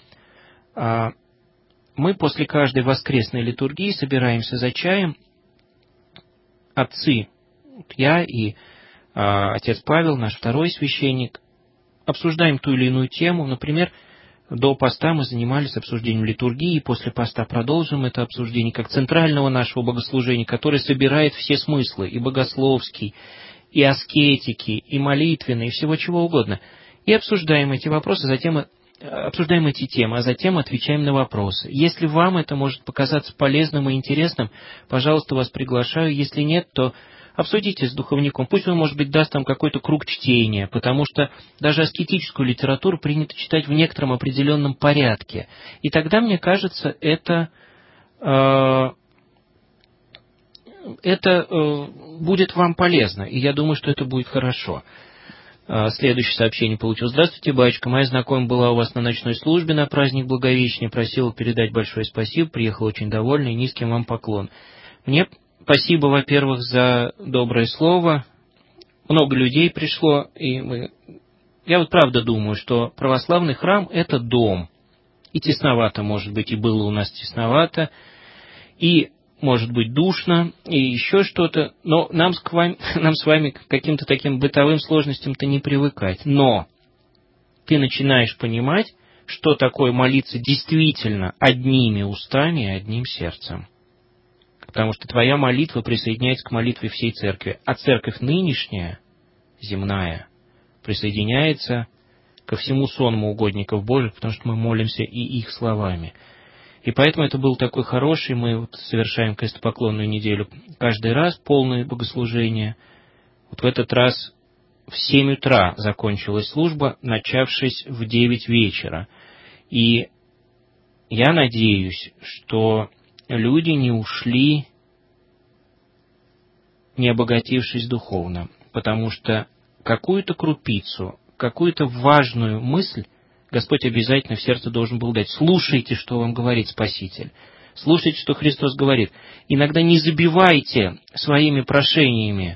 Мы после каждой воскресной литургии собираемся за чаем. Отцы, я и отец Павел, наш второй священник, обсуждаем ту или иную тему. Например, до поста мы занимались обсуждением литургии, и после поста продолжим это обсуждение как центрального нашего богослужения, которое собирает все смыслы, и богословский, и аскетики, и молитвенные, и всего чего угодно. И обсуждаем эти вопросы, обсуждаем эти темы, а затем отвечаем на вопросы. Если вам это может показаться полезным и интересным, пожалуйста, вас приглашаю. Если нет, то обсудите с духовником. Пусть он, может быть, даст там какой-то круг чтения, потому что даже аскетическую литературу принято читать в некотором определенном порядке. И тогда, мне кажется, это будет вам полезно, и я думаю, что это будет хорошо. Следующее сообщение получил. Здравствуйте, батюшка. Моя знакомая была у вас на ночной службе на праздник Благовещения. Просила передать большое спасибо. Приехала очень довольна, и низкий вам поклон. Мне спасибо, во-первых, за доброе слово. Много людей пришло, и я вот правда думаю, что православный храм – это дом. И тесновато, может быть, и было у нас тесновато, и может быть душно, и еще что-то, но нам с вами к каким-то таким бытовым сложностям-то не привыкать. Но ты начинаешь понимать, что такое молиться действительно одними устами и одним сердцем. Потому что твоя молитва присоединяется к молитве всей церкви, а церковь нынешняя, земная, присоединяется ко всему сонму угодников Божьих, потому что мы молимся и их словами. И поэтому это был такой хороший, мы совершаем крестопоклонную неделю каждый раз, полное богослужение. Вот в этот раз в 7 утра закончилась служба, начавшись в 9 вечера. И я надеюсь, что люди не ушли, не обогатившись духовно, потому что какую-то крупицу, какую-то важную мысль Господь обязательно в сердце должен был дать. Слушайте, что вам говорит Спаситель. Слушайте, что Христос говорит. Иногда не забивайте своими прошениями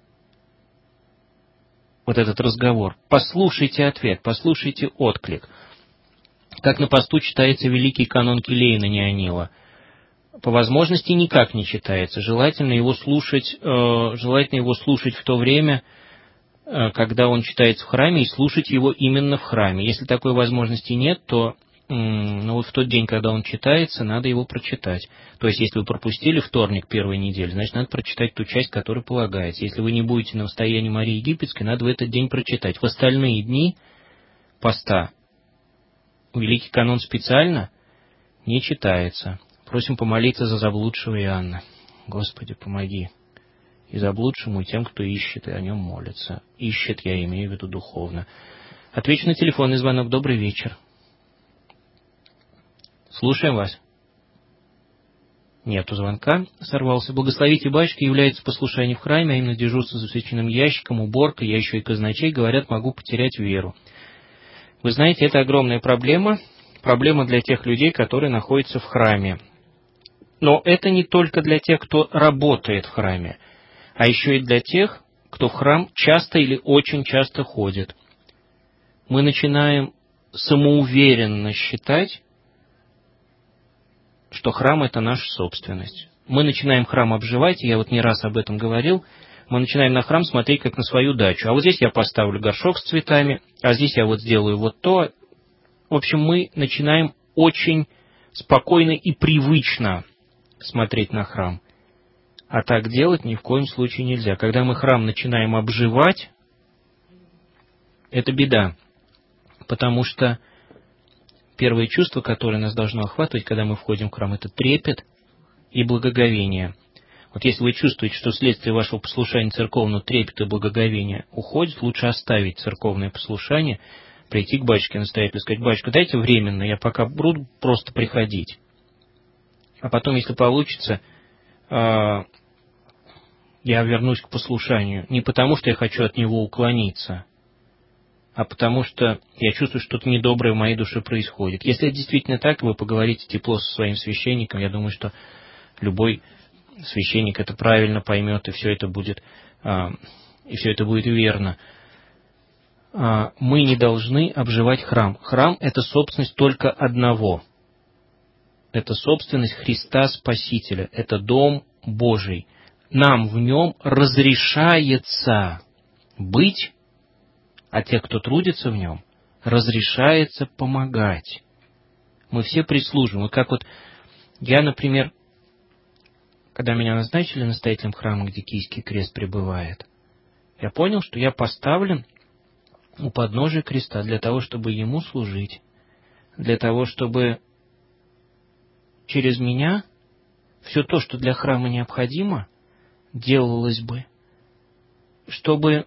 вот этот разговор. Послушайте ответ, послушайте отклик. Как на посту читается великий канон Килейна Неонила. По возможности никак не читается. Желательно его слушать в то время, когда он читается в храме, и слушать его именно в храме. Если такой возможности нет, то вот в тот день, когда он читается, надо его прочитать. То есть, если вы пропустили вторник первой недели, значит, надо прочитать ту часть, которая полагается. Если вы не будете на востоянии Марии Египетской, надо в этот день прочитать. В остальные дни поста великий канон специально не читается. Просим помолиться за заблудшего Иоанна. Господи, помоги. И заблудшему, и тем, кто ищет, и о нем молится. Ищет, я имею в виду духовно. Отвечу на телефонный звонок. Добрый вечер. Слушаем вас. Нету звонка. Сорвался. Благословите, батюшка, является послушание в храме, а именно дежурство за священным ящиком, уборка, я еще и казначей, говорят, могу потерять веру. Вы знаете, это огромная проблема. Проблема для тех людей, которые находятся в храме. Но это не только для тех, кто работает в храме, а еще и для тех, кто в храм часто или очень часто ходит. Мы начинаем самоуверенно считать, что храм – это наша собственность. Мы начинаем храм обживать, и я вот не раз об этом говорил, мы начинаем на храм смотреть как на свою дачу. А вот здесь я поставлю горшок с цветами, а здесь я вот сделаю вот то. В общем, мы начинаем очень спокойно и привычно смотреть на храм. А так делать ни в коем случае нельзя. Когда мы храм начинаем обживать, это беда. Потому что первое чувство, которое нас должно охватывать, когда мы входим в храм, это трепет и благоговение. Вот если вы чувствуете, что вследствие вашего послушания церковного трепета и благоговения уходит, лучше оставить церковное послушание, прийти к батюшке-настоятелю и сказать: батюшка, дайте временно, я пока буду просто приходить. А потом, если получится, я вернусь к послушанию. Не потому, что я хочу от него уклониться, а потому что я чувствую, что что-то недоброе в моей душе происходит. Если это действительно так, вы поговорите тепло со своим священником, я думаю, что любой священник это правильно поймет, и все это будет верно. Мы не должны обживать храм. Храм – это собственность только одного. Это собственность Христа Спасителя. Это дом Божий. Нам в нем разрешается быть, а те, кто трудится в нем, разрешается помогать. Мы все прислуживаем. Как вот я, например, когда меня назначили настоятелем храма, где Киевский крест пребывает, я понял, что я поставлен у подножия креста для того, чтобы ему служить, для того, чтобы через меня все то, что для храма необходимо, делалось бы, чтобы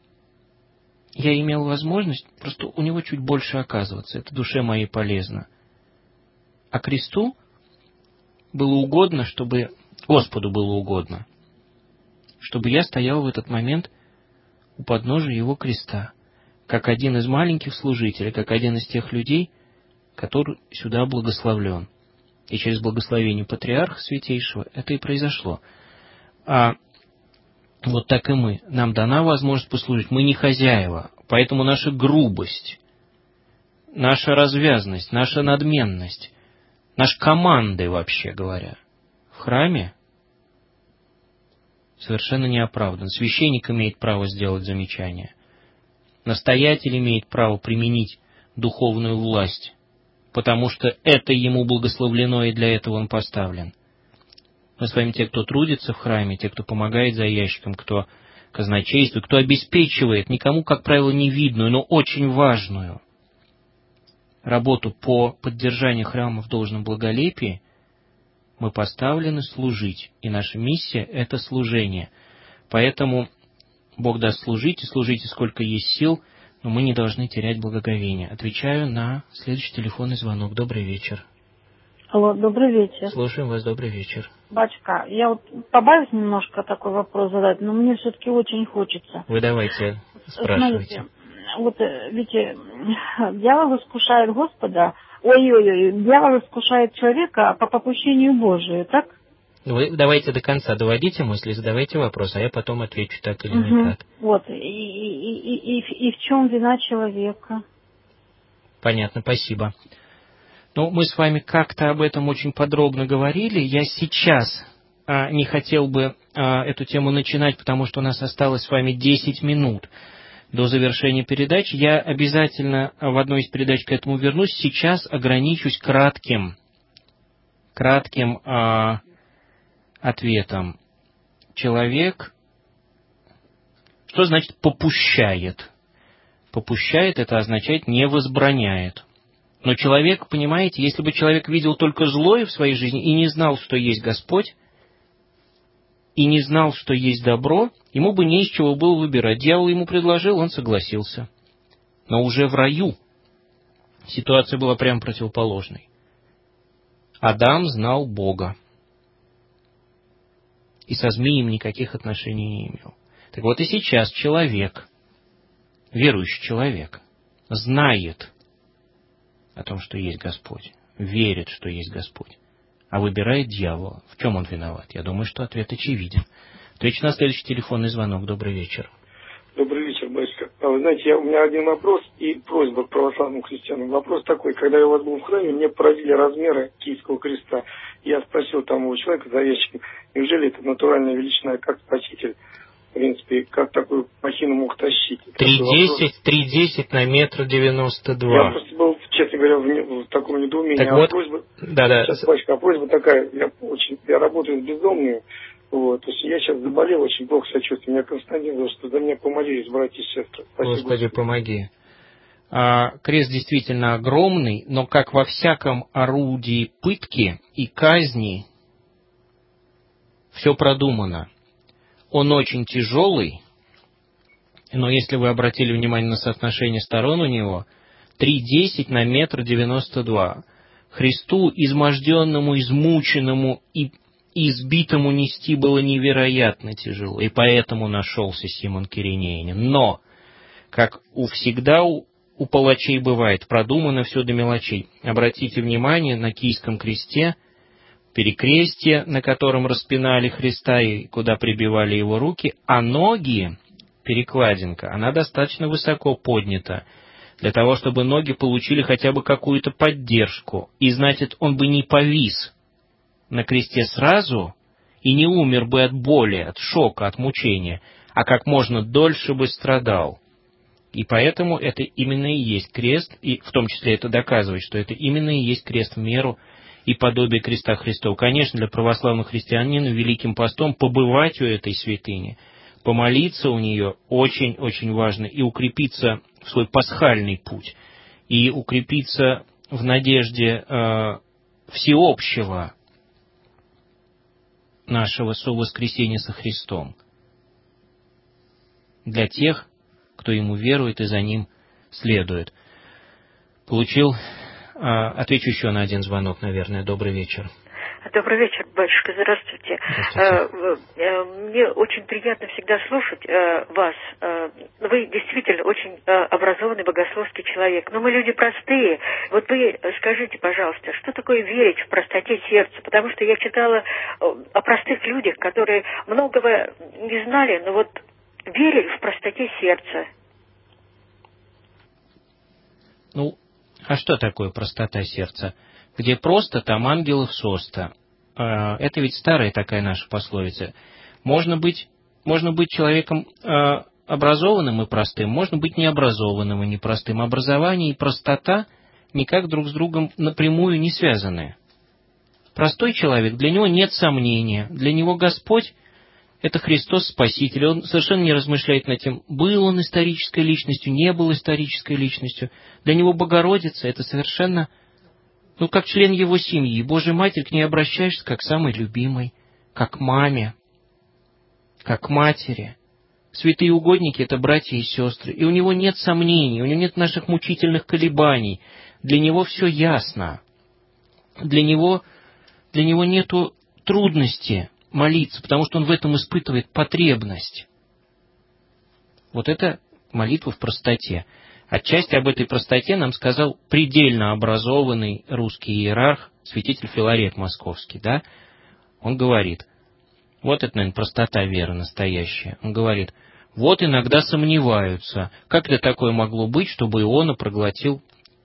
я имел возможность просто у него чуть больше оказываться. Это душе моей полезно. А кресту было угодно, чтобы Господу было угодно, чтобы я стоял в этот момент у подножия его креста, как один из маленьких служителей, как один из тех людей, который сюда благословлен. И через благословение Патриарха Святейшего это и произошло. А вот так и мы. Нам дана возможность послужить. Мы не хозяева. Поэтому наша грубость, наша развязность, наша надменность, наши команды, вообще говоря, в храме совершенно не оправдан. Священник имеет право сделать замечание. Настоятель имеет право применить духовную власть, потому что это ему благословлено, и для этого он поставлен. Мы с вами те, кто трудится в храме, те, кто помогает за ящиком, кто казначействует, кто обеспечивает никому, как правило, невидную, но очень важную работу по поддержанию храма в должном благолепии, мы поставлены служить. И наша миссия – это служение. Поэтому Бог даст служить, и служите сколько есть сил, но мы не должны терять благоговение. Отвечаю на следующий телефонный звонок. Добрый вечер. Алло, добрый вечер. Слушаем вас, добрый вечер. Батюшка, я вот побоюсь немножко такой вопрос задать, но мне все-таки очень хочется. Вы давайте, спрашивайте. Смотрите, вот ведь дьявол искушает Господа, дьявол искушает человека по попущению Божию, так? Вы давайте до конца доводите мысли, задавайте вопрос, а я потом отвечу так или не так. Вот, и в чем вина человека? Понятно, спасибо. Ну, мы с вами как-то об этом очень подробно говорили. Я сейчас не хотел бы эту тему начинать, потому что у нас осталось с вами 10 минут до завершения передачи. Я обязательно в одной из передач к этому вернусь. Сейчас ограничусь кратким ответом. Человек, что значит попущает? Попущает — это означает не возбраняет. Но человек, понимаете, если бы человек видел только злое в своей жизни и не знал, что есть Господь, и не знал, что есть добро, ему бы не из чего было выбирать. Дьявол ему предложил, он согласился. Но уже в раю ситуация была прямо противоположной. Адам знал Бога. И со змеем никаких отношений не имел. Так вот и сейчас человек, верующий человек, знает о том, что есть Господь, верит, что есть Господь, а выбирает дьявола. В чем он виноват? Я думаю, что ответ очевиден. Отвечу на следующий телефонный звонок. Добрый вечер. Добрый вечер, батюшка. Вы знаете, у меня один вопрос и просьба к православным христианам. Вопрос такой: когда я у вас был в храме, мне поразили размеры Киевского креста. Я спросил там у человека, заветчика, неужели это натуральная величина, как Спаситель, в принципе, как такую махину мог тащить? 3,10 на 1,92 м. Я просто был, честно говоря, в таком недоумении. Так вот, просьба, да. Сейчас, батюшка, просьба такая, я работаю с бездомными. Вот, то есть я сейчас заболел, очень плохо себя чувствую. Меня Константин говорил, что за меня помолились, братья и сестры. Спасибо. Господи, помоги. Крест действительно огромный, но как во всяком орудии пытки и казни, все продумано. Он очень тяжелый, но если вы обратили внимание на соотношение сторон у него, 3,10 на 1,92 м. Христу, изможденному, измученному и избитому нести было невероятно тяжело, и поэтому нашелся Симон Киринеянин. Но, как всегда у палачей бывает, продумано все до мелочей. Обратите внимание, на Киевском кресте перекрестие, на котором распинали Христа и куда прибивали его руки, а ноги, перекладинка, она достаточно высоко поднята, для того, чтобы ноги получили хотя бы какую-то поддержку. И, значит, он бы не повис на кресте сразу и не умер бы от боли, от шока, от мучения, а как можно дольше бы страдал. И поэтому это именно и есть крест, и в том числе это доказывает, что это именно и есть крест в меру и подобие креста Христова. Конечно, для православных христиан Великим постом побывать у этой святыни, помолиться у нее очень-очень важно, и укрепиться в свой пасхальный путь, и укрепиться в надежде всеобщего нашего совоскресения со Христом для тех, кто ему верует и за ним следует. Отвечу еще на один звонок, наверное. Добрый вечер. Добрый вечер, батюшка, здравствуйте. Мне очень приятно всегда слушать вас. Вы действительно очень образованный богословский человек. Но мы люди простые. Вот вы скажите, пожалуйста, что такое верить в простоте сердца? Потому что я читала о простых людях, которые многого не знали, но вот верили в простоте сердца. Ну, а что такое простота сердца? Где просто, там ангелов соста. Это ведь старая такая наша пословица. Можно быть человеком образованным и простым, можно быть необразованным и непростым. Образование и простота никак друг с другом напрямую не связаны. Простой человек, для него нет сомнения. Для него Господь — это Христос Спаситель. Он совершенно не размышляет над тем, был он исторической личностью, не был исторической личностью. Для него Богородица — это совершенно... как член его семьи, Божья Матерь, к ней обращаешься как к самой любимой, как к маме, как к матери. Святые угодники — это братья и сестры, и у него нет сомнений, у него нет наших мучительных колебаний. Для него все ясно. Для него нету трудности молиться, потому что он в этом испытывает потребность. Вот это молитва в простоте. Отчасти об этой простоте нам сказал предельно образованный русский иерарх, святитель Филарет Московский, да? Он говорит, вот это, наверное, простота веры настоящая. Он говорит, вот иногда сомневаются, как это такое могло быть, чтобы Иону проглотил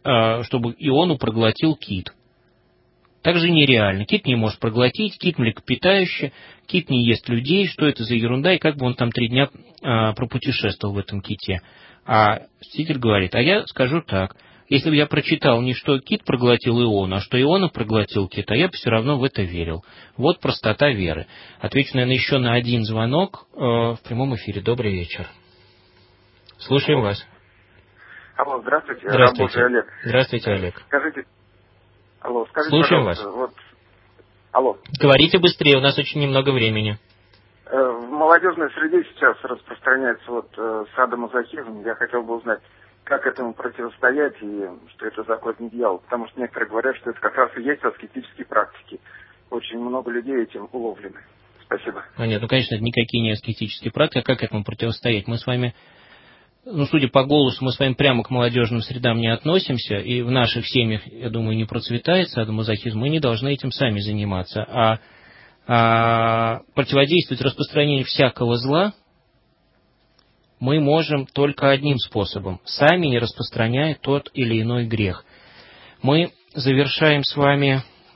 кит. Так же нереально. Кит не может проглотить, кит млекопитающее, кит не ест людей, что это за ерунда, и как бы он там 3 дня пропутешествовал в этом ките. А святитель говорит, а я скажу так, если бы я прочитал не что кит проглотил Иону, а что Иона проглотил кита, я бы все равно в это верил. Вот простота веры. Отвечу, наверное, еще на один звонок в прямом эфире. Добрый вечер. Слушаем вас. Алло, здравствуйте. Здравствуйте. Работаю, Олег. Здравствуйте, Олег. Скажите, слушаем вас. Алло. Говорите быстрее, у нас очень немного времени. В молодежной среде сейчас распространяется садомазохизм. Я хотел бы узнать, как этому противостоять и что это за охотник дьявол. Потому что некоторые говорят, что это как раз и есть аскетические практики. Очень много людей этим уловлены. Спасибо. Нет, конечно, это никакие не аскетические практики. А как этому противостоять? Мы с вами, судя по голосу, мы с вами прямо к молодежным средам не относимся, и в наших семьях, я думаю, не процветает садомазохизм. Мы не должны этим сами заниматься. Противодействовать распространению всякого зла мы можем только одним способом, сами не распространяя тот или иной грех. Мы завершаем с вами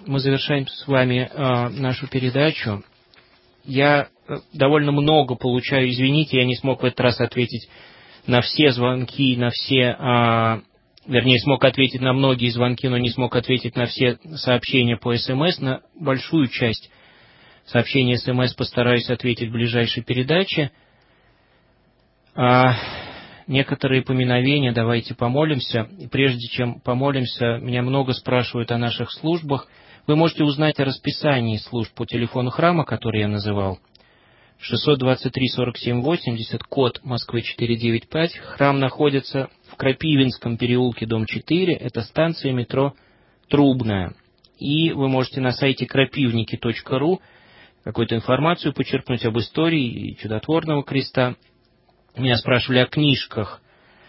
нашу передачу. Я довольно много получаю, извините, я не смог в этот раз ответить на все звонки, смог ответить на многие звонки, но не смог ответить на все сообщения по СМС. На большую часть сообщений СМС постараюсь ответить в ближайшей передаче. Некоторые поминовения, давайте помолимся. И прежде чем помолимся, меня много спрашивают о наших службах. Вы можете узнать о расписании служб по телефону храма, который я называл. 623-47-80, код Москвы 495. Храм находится в Крапивинском переулке, дом 4. Это станция метро Трубная. И вы можете на сайте крапивники.ру какую-то информацию почерпнуть об истории чудотворного креста. Меня спрашивали о книжках.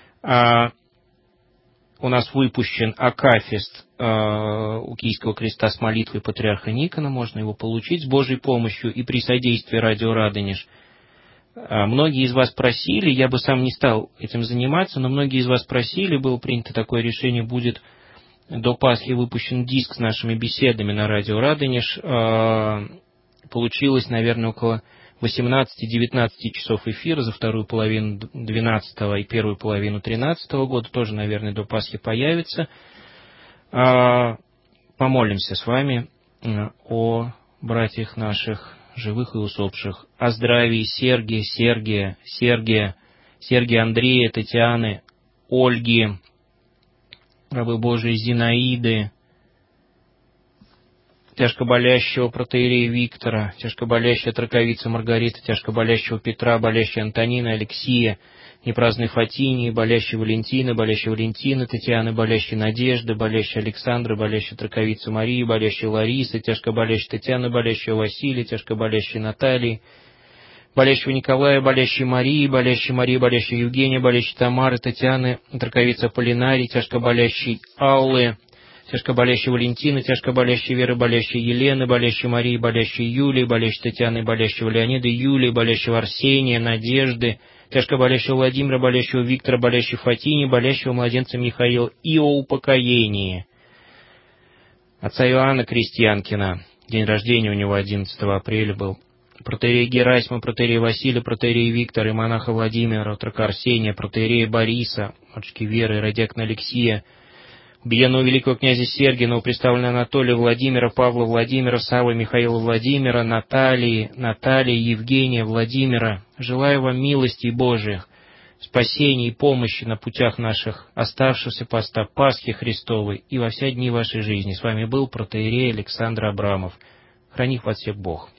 У нас выпущен акафист у Киевского креста с молитвой патриарха Никона. Можно его получить с Божьей помощью и при содействии радио Радонеж. Многие из вас просили, я бы сам не стал этим заниматься, но многие из вас просили, было принято такое решение, будет до Пасхи выпущен диск с нашими беседами на радио Радонеж. Получилось, наверное, около 18-19 часов эфира за вторую половину 12 и первую половину 13 года. Тоже, наверное, до Пасхи появится. Помолимся с вами о братьях наших, живых и усопших. О здравии Сергия, Андрея, Татьяны, Ольги, рабы Божией Зинаиды, тяжкоболящего протоиерея Виктора, тяжкоболящая траковица Маргарита, тяжкоболящего Петра, болящей Антонины, Алексия, непраздной Фатинии, болящей Валентины, Татьяны, болящей Надежды, болящей Александры, болящей траковицы Марии, болящей Ларисы, тяжкоболящей Татьяны, болящего Василия, тяжкоболящей Натальи, болящего Николая, болящей Марии, болящей Евгения, болящей Тамары, Татьяны, траковицы Аполлинарии, тяжкоболящей Аллы, тяжкоболящей Валентины, тяжкоболящей Веры, болящей Елены, болящей Марии, болящей Юлии, болящей Татьяны, болящего Леонида, Юлии, болящего Арсения, Надежды, тяжкоболящего Владимира, болящего Виктора, болящей Фатини, болящего младенца Михаила и о упокоении. Отца Иоанна Крестьянкина, день рождения у него 11 апреля был. Протоиерея Герасима, протоиерея Василия, протоиерея Виктора и монаха Владимира, отрока Арсения, протоиерея Бориса, матушки Веры, радиакона Алексия, убиенного великого князя Сергия, новоприставленного Анатолия Владимира, Павла Владимира, Саввы Михаила Владимира, Натальи, Евгения Владимира. Желаю вам милостей Божиих, спасения и помощи на путях наших оставшихся поста Пасхи Христовой и во все дни вашей жизни. С вами был протоиерей Александр Абрамов. Храни вас всех Бог.